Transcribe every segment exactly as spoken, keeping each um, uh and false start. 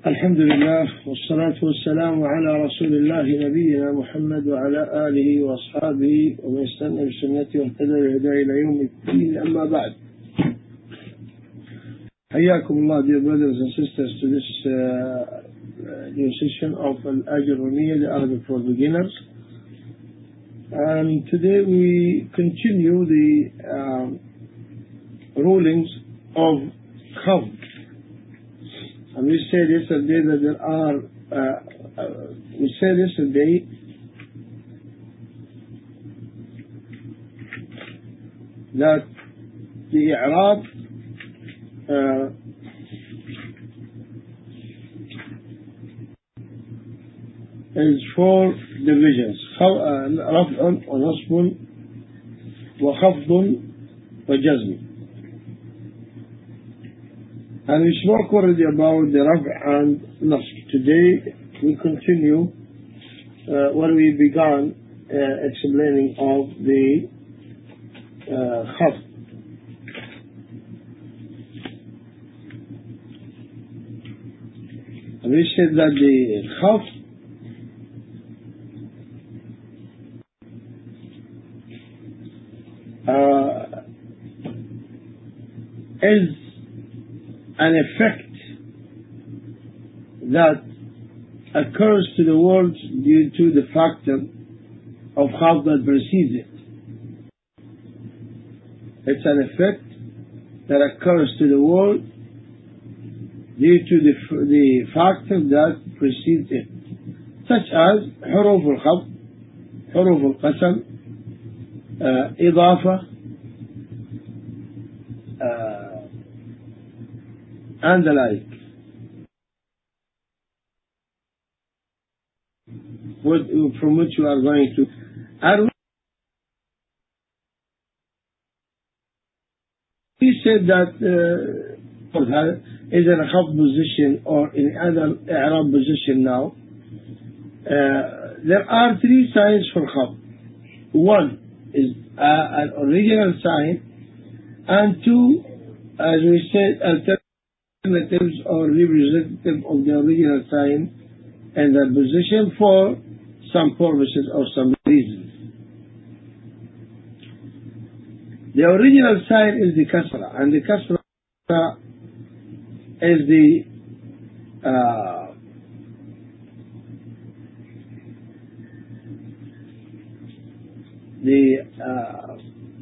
الحمد لله والصلاة والسلام على رسول الله نبينا محمد وعلى آله وأصحابه ومن استنى بسنته واهتدى بهداه إلى يوم الدين. أما بعد, حياكم الله dear brothers and sisters to this uh, new session of Al-Ajurumiyya, the Arabic for beginners. And today we continue the um, rulings of Khafd. And we said yesterday that there are, uh, uh, we said yesterday that the i'rab uh, is four divisions: رفع ونصب وخفض وجزم. And we spoke already about the raf' and nasb. Today we continue uh, where we began uh, explaining of the uh, khafd. And we said that the khafd uh, is an effect that occurs to the world due to the factor of khafd that precedes it. It's an effect that occurs to the world due to the, the factor that precedes it, such as حروف الخفض, حروف القسم, uh, إضافة, uh, and the like. What, from which you are going to. And we said that uh, is in a khafd position or in other i'rab position now. Uh, there are three signs for khafd. One is uh, an original sign, and two, as we said, alternatives or representative of the original sign and the position for some purposes or some reasons. The original sign is the kasra, and the kasra is the uh, the uh,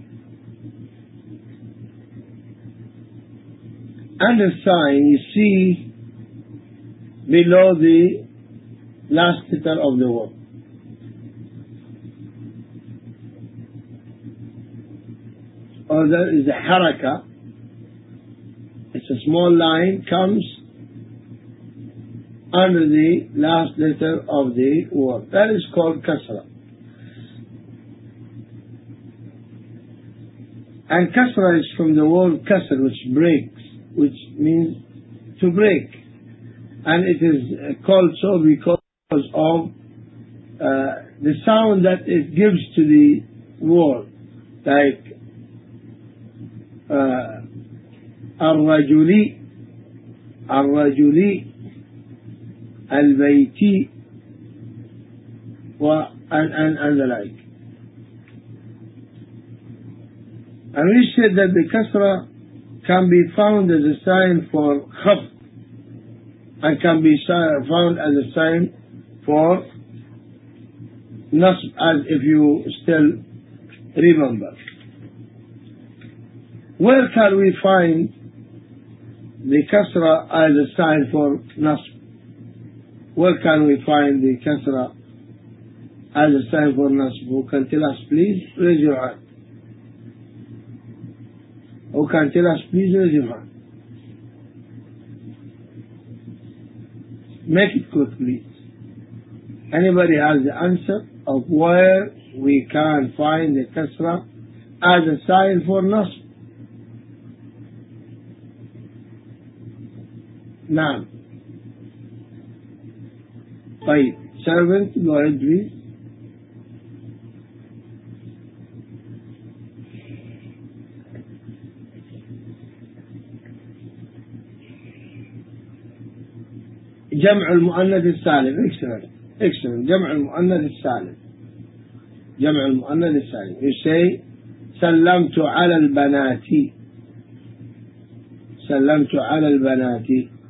undersign you see below the last letter of the word. Or there is a haraka. It's a small line comes under the last letter of the word. That is called kasra. And kasra is from the word kasr, which breaks, which means to break. And it is called so because of uh, the sound that it gives to the word, like uh, الرجلي الرجلي البيتي and, and, and the like. And we said that the kasra can be found as a sign for khafd and can be found as a sign for nasb, as if you still remember. Where can we find the kasra as a sign for nasb? Where can we find the kasra as a sign for nasb? Who can tell us, please? Raise your hand. Who can tell us, please? Raise your hand. Make it quick, please. Anybody has the answer of where we can find the kasra as a sign for nasb? Naam. طيب, servant, go ahead, please. جمع المؤنث السالم. excellent excellent جمع المؤنث السالم. جمع المؤنث السالم. you say سلمت على البنات. سلمت على البنات.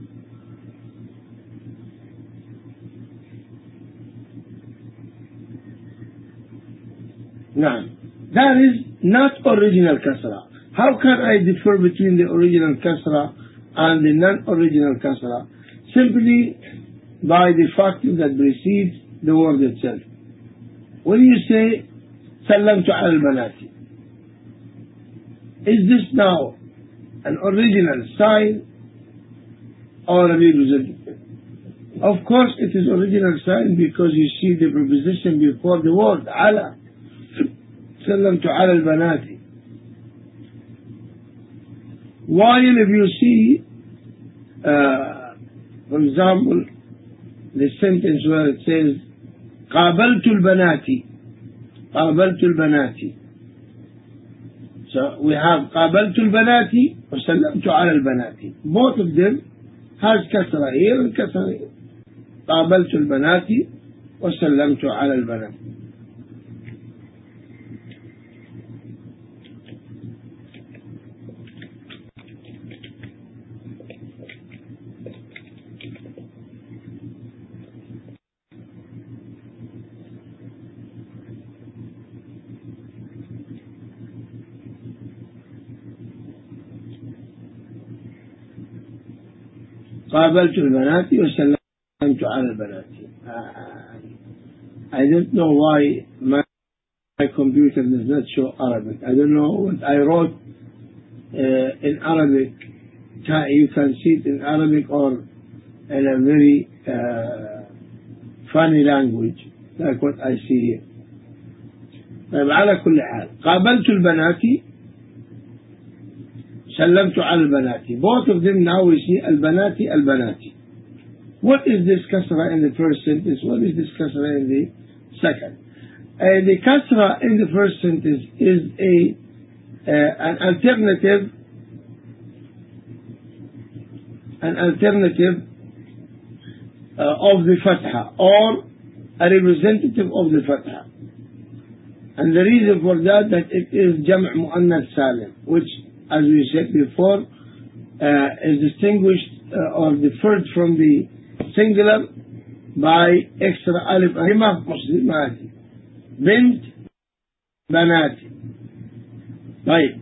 نعم. That is not original kasra. How can I differ between the original kasra and the non-original kasra? Simply by the factor that precedes the word itself. When you say سلمت على البنات, is this now an original sign or a representative? Of course it is original sign because you see the preposition before the word على. سلمت على البنات. While if you see uh, for example the sentence where it says قابلت البنات. قابلت البنات. So we have قابلت البنات وسلمت على البنات. Both of them has كسرة here and كسرة here. قابلت البنات وسلمت على البنات. قابلت البنات وسلمت على البنات. I don't know why my, my computer does not show Arabic. I don't know what I wrote uh, in Arabic. You can see it in Arabic or in a very uh, funny language like what I see here. طيب على كل حال قابلت البنات سلمت على البنات. Both of them now we see البنات البنات. What is this kasra in the first sentence? What is this kasra in the second? Uh, the kasra in the first sentence is a uh, an alternative an alternative uh, of the fatha or a representative of the fatha. And the reason for that that it is جمع مؤنث سالم, which as we said before uh, is distinguished uh, or differed from the singular by extra alif ahimah muslimat bint banat. Right.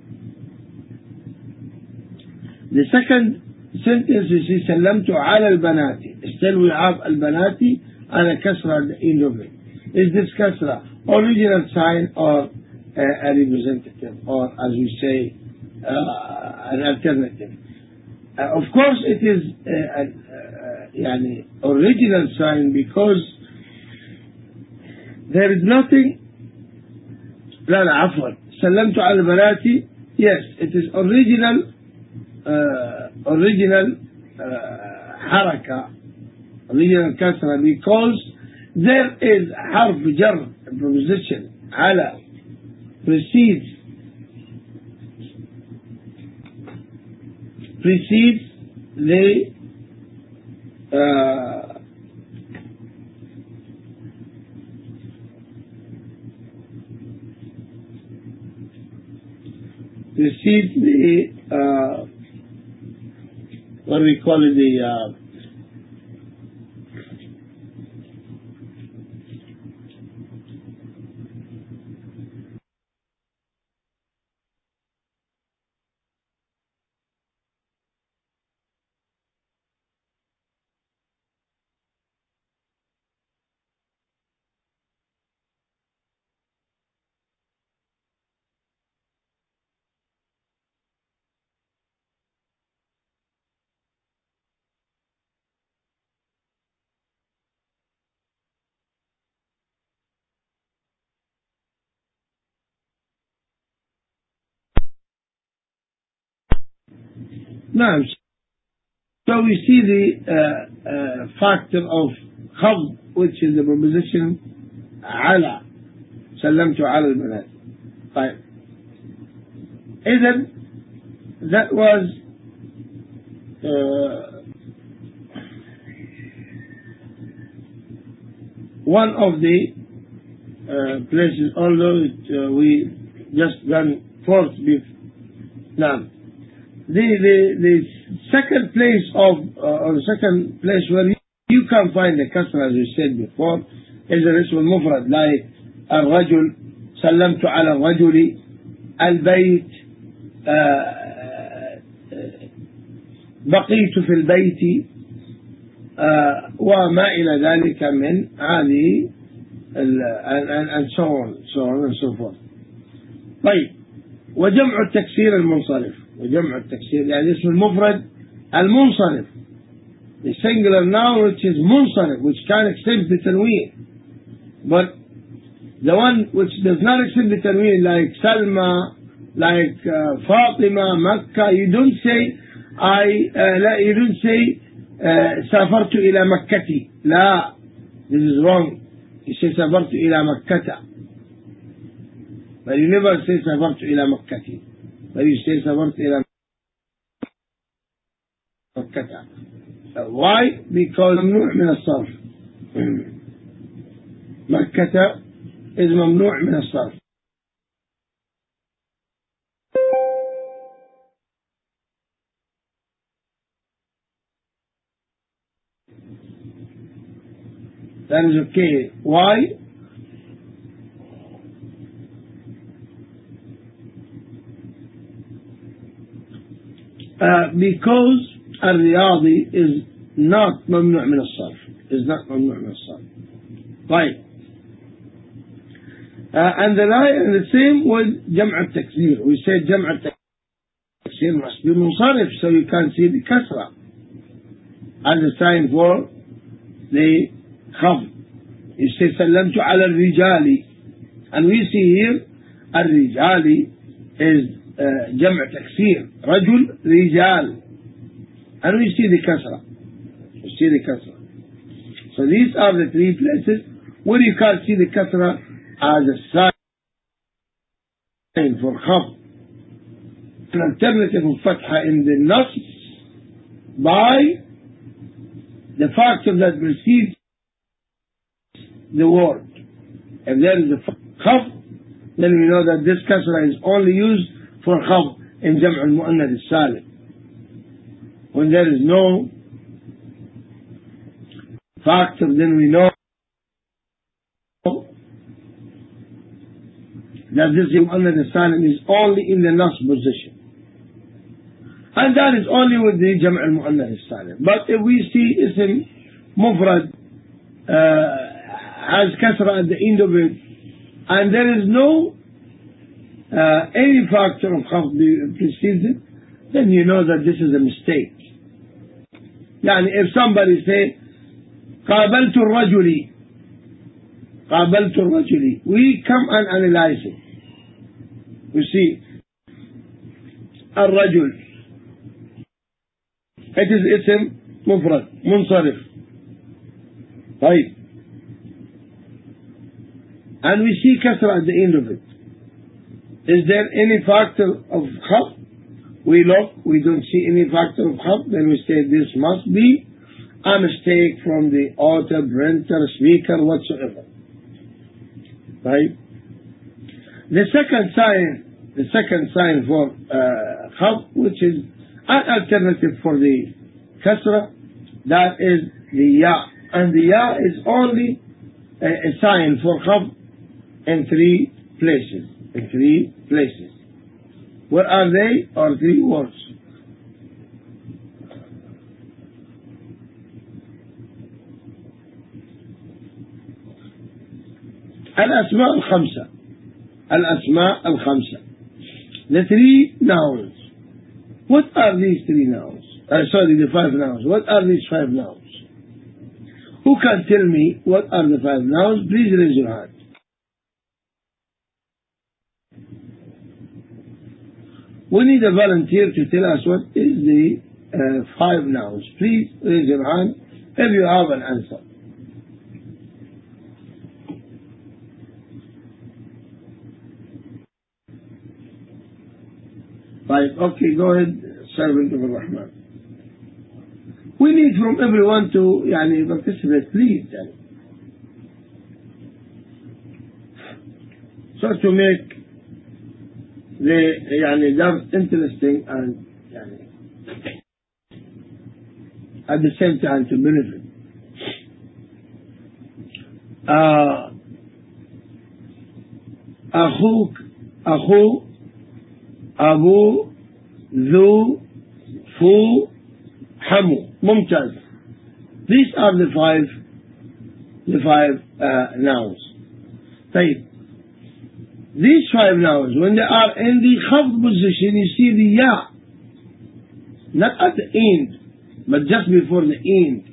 The second sentence is سلمت على البنات. Still we have البنات على كسرة at the end of it. Is this kasra original sign or uh, a representative or as we say uh, an alternative? Uh, of course it is uh, an uh, يعني original sign because there is nothing. لا لا عفوا سلمت على البنات. Yes, it is original uh, original uh, حركة original kasra because there is حرف جر preposition على precedes precedes the uh, precedes the uh, what do we call it, the uh, نعم. So we see the uh, uh, factor of خفض, which is the preposition على. سلمت على البنات. طيب. إذن that was uh, one of the uh, places, although it, uh, we just done fourth before. Now, the, the, the second place of, uh, or the second place where you, you can find the kasra, as we said before, is the ism al-mufrad, like الرجل, سلمت على الرجل, البيت, uh, بقيت في البيت, uh, وما إلى ذلك من هذه and so on, so on and so forth. طيب, وجمع التكسير المنصرف, وجمع التكسير يعني اسم المفرد المنصرف, the singular noun which is منصرف, which can accept the tanween, but the one which does not accept the tanween, like Salma, like uh, Fatima, Makkah, you don't say I, uh, you don't say uh, سافرت إلى مكتي. لا, this is wrong. You say سافرت إلى مكة, but you never say سافرت إلى مكتي, but you say سافرت إلى مكة. Why? Because ممنوع من الصرف. مكة is ممنوع من الصرف. That is okay. Why? Uh, because الرياضي is not ممنوع من الصرف, is not ممنوع من الصرف. طيب. Uh, and the and the same with جمع التكسير. We said جمع التكسير must be منصرف, so you can see the kasra as a sign for the خفض. You say سلمت على الرجال, and we see here الرجال is uh, جمع تكسير, رجل رجال, and we see the kasra. We see the kasra. So these are the three places where you can see the kasra as a sign for خفض. An alternative of fatha in the nas by the factor that precedes the word. If there is a خفض, then we know that this kasra is only used for خفض in جمع المؤنث السالم. When there is no factor, then we know that this mu'annath al-salim is only in the nas position. And that is only with the jam' al-mu'annath al-salim. But if we see ism mufrad uh, has kasra at the end of it, and there is no uh, any factor of khafd precedes it, then you know that this is a mistake. Yani if somebody say قابلت الرجل, قابلت الرجل, we come and analyze it. We see الرجل, it is اسم مفرد منصرف. طيب, and we see kasra at the end of it. Is there any factor of khafd? We look, we don't see any factor of khafd, then we say this must be a mistake from the author, printer, speaker, whatsoever. Right? The second sign, the second sign for uh, khafd, which is an alternative for the kasra, that is the ya. And the ya is only a, a sign for khafd in three places. In three places. Where are they? Or three words. الأسماء الخمسة. الأسماء الخمسة. The three nouns. What are these three nouns? Uh, sorry, the five nouns. What are these five nouns? Who can tell me what are the five nouns? Please raise your hand. We need a volunteer to tell us what is the uh, five nouns. Please raise your hand if you have an answer. Five. Okay, go ahead, servant of Ar-Rahman. We need from everyone to yani, participate, please. Yani. So to make the يعني that interesting and يعني at the same time to benefit. Uh, أخوك أخو أبو ذو فو حمو ممتاز. These are the five the five uh, nouns. طيب, these five nouns when they are in the خفض position you see the ya, not at the end but just before the end.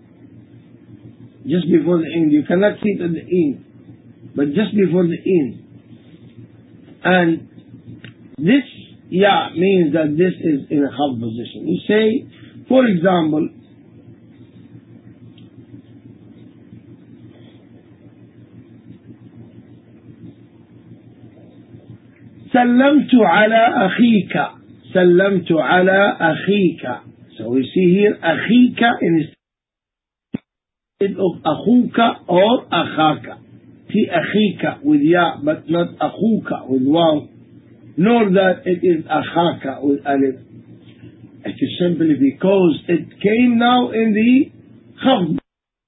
Just before the end. You cannot see it at the end, but just before the end. And this ya means that this is in a khafd position. You say, for example, سلمت على أخيك. سلمت على أخيك. So we see here أخيك instead of أخوك or أخاك. See أخيك with ya but not أخوك with waw, nor that it is أخاك with alif. It is simply because it came now in the khafd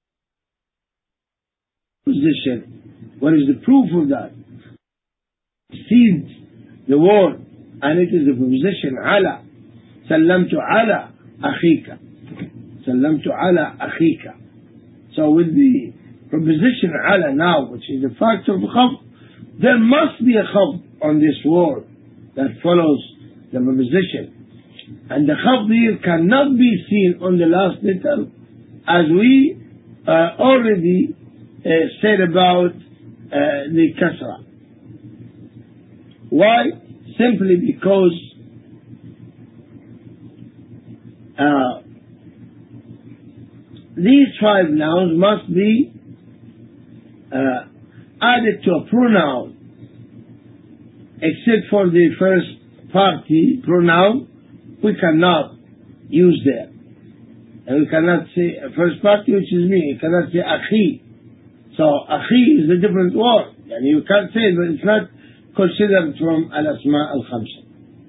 position. What is the proof of that? See the word, and it is the preposition على. سلمت على أخيك. سلمت على أخيك. So with the preposition على now, which is the factor of khafd, there must be a khafd on this word that follows the preposition. And the khafd here cannot be seen on the last letter, as we uh, already uh, said about uh, the kasra. Why? Simply because uh, these five nouns must be uh, added to a pronoun, except for the first party pronoun, we cannot use there. And we cannot say a first party, which is me. You cannot say akhi. So akhi is a different word. And you can't say it, but it's not considered from al-asma al-khamsa.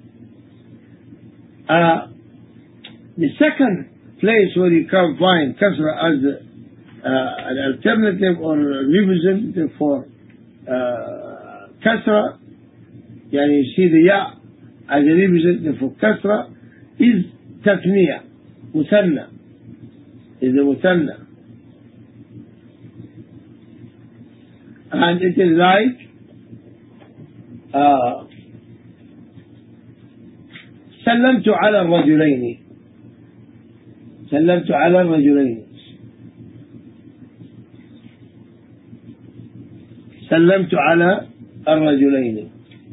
Uh, the second place where you can find kasra as uh, an alternative or a representative for uh, kasra, yani you see the ya as a representative for kasra, is tathniya, muthanna, is the muthanna. And it is like آه سلمت على الرجلين. سلمت على الرجلين. سلمت على الرجلين.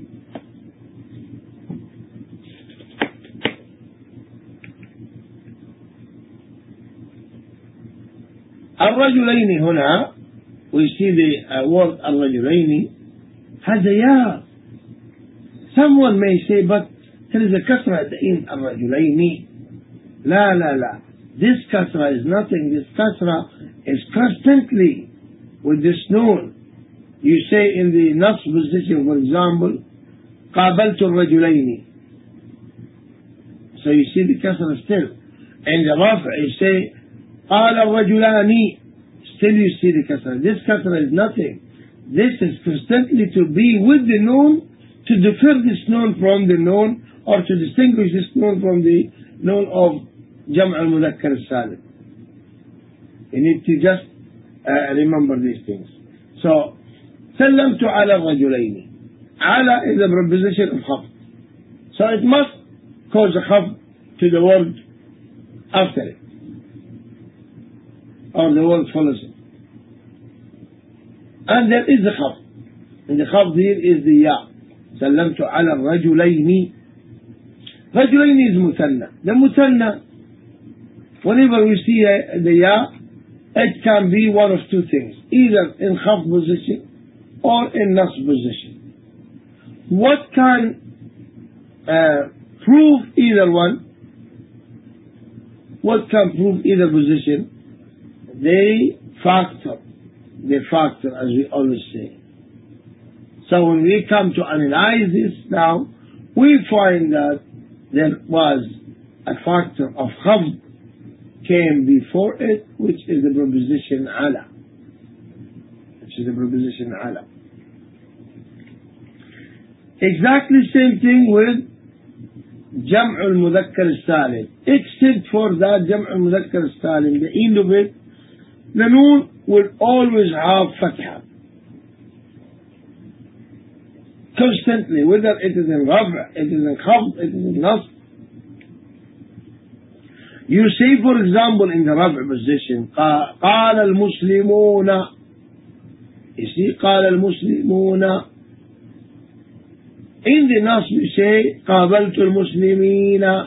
الرجلين هنا we see the uh, word الرجلين هذا يا. Someone may say, but there is a kasra at the end, الرجلين. لا لا لا. This kasra is nothing. This kasra is constantly with this noon. You say in the nasb position, for example, قابلت الرجلين. So you see the kasra still. In the rafa, you say قال الرجلان. Still you see the kasra. This kasra is nothing. This is constantly to be with the noon, to differ this noon from the noon, or to distinguish this noon from the noon of Jam' al-Mudhakkar al-Salim. You need to just uh, remember these things. So, سلمت على الرجلين. على is a preposition of khafd. So it must cause a khafd to the word after it, or the word follows it. And there is the khafd. And the khafd here is the ya. سلمت على الرجلين. رجلين is مثنى. The مثنى, whenever we see a, the ya, it can be one of two things, either in khafd position or in nasb position. What can uh, prove either one? What can prove either position? The factor. The factor, as we always say. So when we come to analyze this now, we find that there was a factor of khafd came before it, which is the preposition ala. Which is the preposition ala. Exactly same thing with Jam' al-Mudhakkar al-Salim. Except for that Jam' al-Mudhakkar al-Salim, the end of it, the noon will always have fatha. Constantly, whether it is in raf', it is in khafd, it is in nasb. You say, for example, in the raf' position, قال المسلمون. You see, قال المسلمون. In the nasb you say, قابلت المسلمين.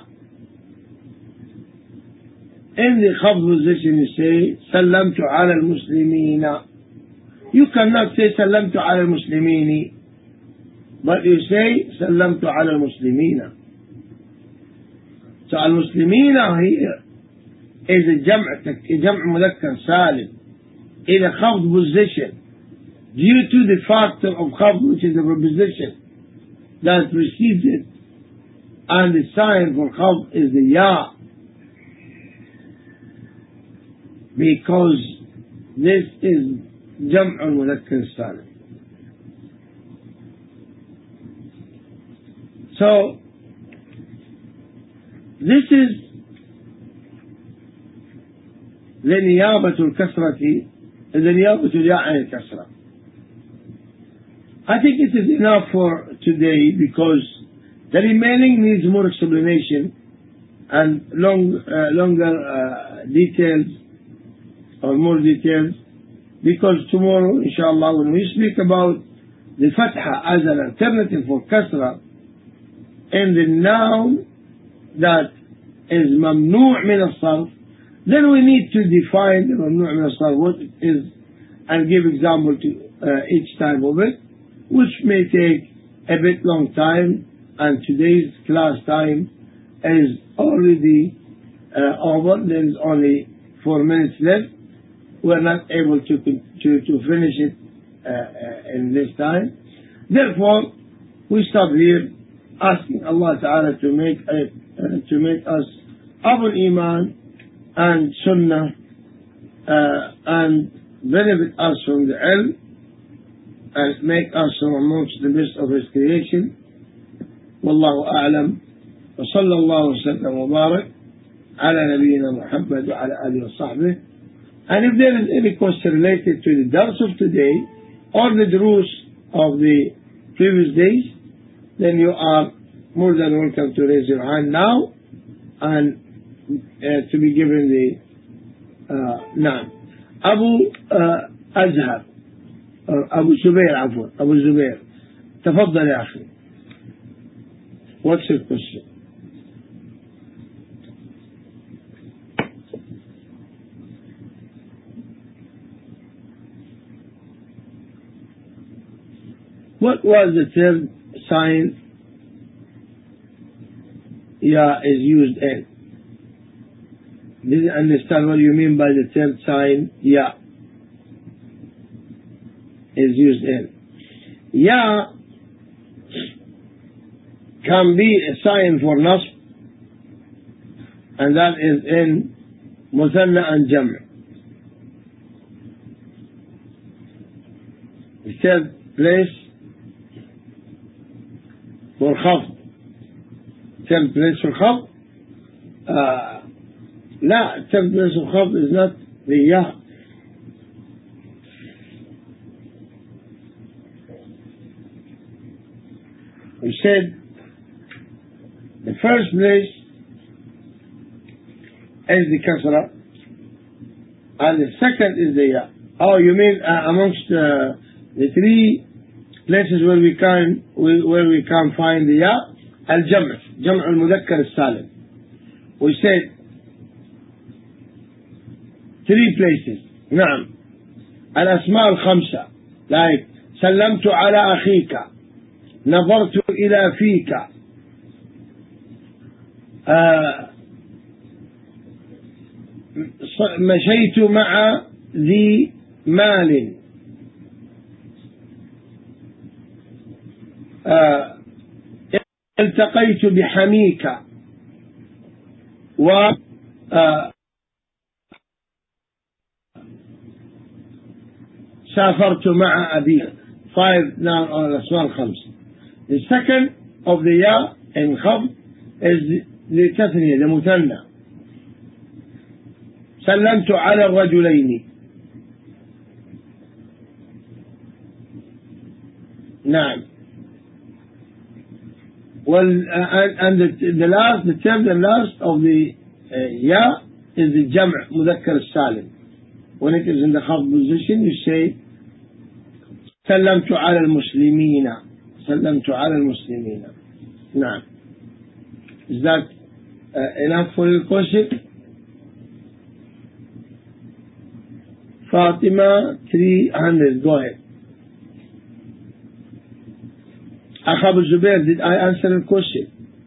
In the khafd position you say, سلمت على المسلمين. You cannot say سلمت على المسلمين, but you say سلمت على المسلمين. So المسلمين here is a جمع جمع مذكر سالم in a khafd position due to the factor of khafd, which is the preposition that precedes it, and the sign for khafd is the ya, because this is جمع المذكر السالم. So this is the نيابة الكسرة, the نيابة الياء عن الكسرة. I think it is enough for today, because the remaining needs more explanation and long, uh, longer uh, details or more details, because tomorrow, inshallah, when we speak about the fatha as an alternative for kasra and the noun that is mamnu' min as-sarf, then we need to define the mamnu' min as-sarf, what it is, and give example to uh, each type of it, which may take a bit long time, and today's class time is already uh, over. There is only four minutes left. We are not able to to, to finish it uh, uh, in this time. Therefore, we stop here, asking Allah Ta'ala to make it, uh, to make us Abu Iman and Sunnah uh, and benefit us from the ilm and make us from amongst the best of His creation. Wallahu a'lam. Wa sallallahu wa sallam wa barak ala nabiyyina Muhammad wa ala alihi wa sahbihi. And if there is any question related to the dars of today or the durus of the previous days, then you are more than welcome to raise your hand now and uh, to be given the uh, name. Abu uh, Azhar, or Abu Zubair, عفوا, Abu Zubair. تفضل يا أخي. What's your question? What was the third sign ya is used in? Didn't understand what you mean by the third sign ya is used in. Ya can be a sign for nasb, and that is in Muthanna and Jam'. The third place for khafd. Third place for khafd? Uh, لا, third place for khafd is not the ya. We said the first place is the kasra, and the second is the ya. Oh, you mean uh, amongst uh, the three places where we can where we can find the ya? Al-Jam', Jam' al-Mudhakkar al-Salim. We said three places. نعم. الأسماء الخمسة, like سلمت على أخيك, نظرت إلى فيك, آه مشيت مع ذي مال, آه التقيت بحميكة و آه سافرت مع أبي. five now on الأسماء الخمس. The second of the يا in خفض is لتثنية لمثنى. سلمت على الرجلين. نعم. Well, uh, and the, the last, the third and last of the uh, يا is the جمع مذكر السالم. When it is in the خفض position, you say سلمت على المسلمين. سلمت على المسلمين. نعم. Is that uh, enough for your question? Fatima, three hundred. Go ahead. أخ أبو الزبير, did I answer the question?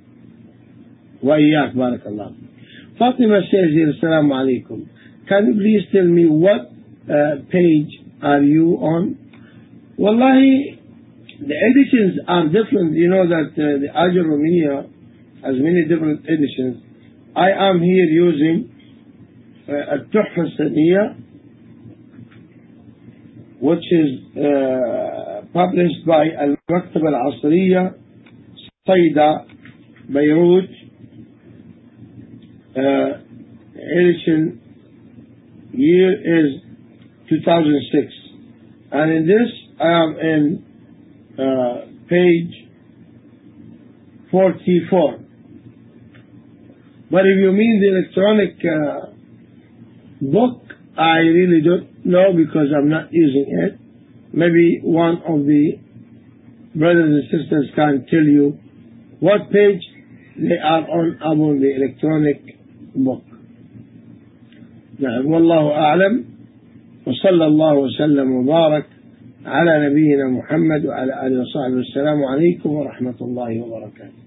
وإياك بارك الله. Fatima says here, السلام عليكم. Can you please tell me what uh, page are you on? Wallahi, the editions are different. You know that uh, the Ajur Romania has many different editions. I am here using uh, التحفة السنية, which is uh, published by Al-Maktaba Al-Asriya, Saida, Beirut, uh, edition year is two thousand six. And in this, I am in uh, page forty-four. But if you mean the electronic uh, book, I really don't know because I'm not using it. Maybe one of the brothers and sisters can tell you what page they are on about the electronic book. نعم والله أعلم وصلى الله وسلم وبارك على نبينا محمد وعلى آله وصحبه والسلام عليكم ورحمة الله وبركاته.